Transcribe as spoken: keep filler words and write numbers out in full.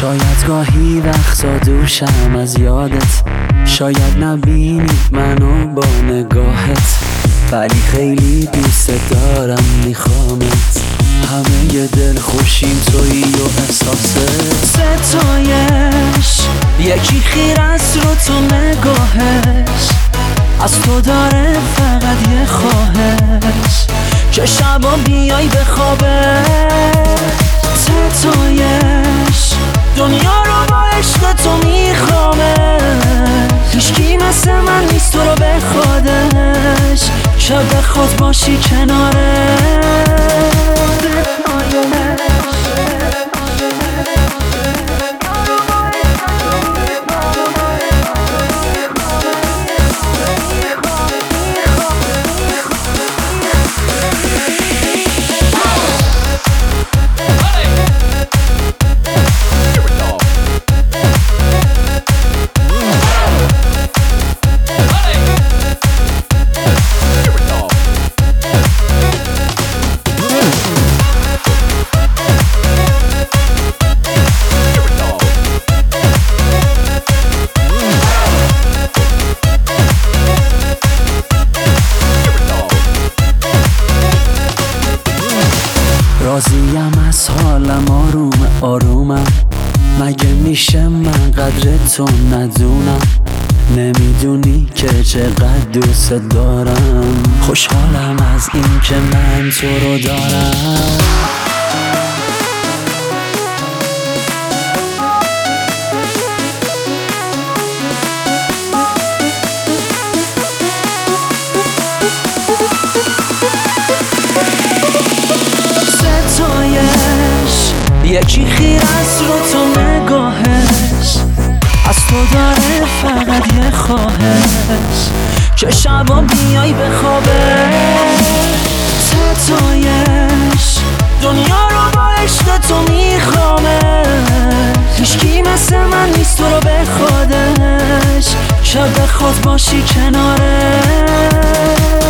شاید گاهی وقتا دوشم از یادت، شاید نبینی منو با نگاهت، ولی خیلی دوست دارم میخوامت. همه دل خوشیم تویی و احساست. ستایش یکی خیر است رو تو نگاهش، از تو داره فقط یه خواهش که شبا بیای به خوابش. ستایش دنیا رو با عشق تو میخوامه، هیچکی مثل من نیست تو رو به خودش که بخواد باشی کناره. راضیم از حالم، آروم آرومم، مگه میشه من قدر تو ندونم؟ نمیدونی که چقدر دوست دارم، خوشحالم از این که من تو رو دارم. یکی خیر است رو تو نگاهش، از تو داره فقط یه خواهش که شبا بیای به خوابش. ستایش دنیا رو با عشق تو میخوامه، هیچکی مثل من نیست تو رو به خودش که بخواد باشی کناره.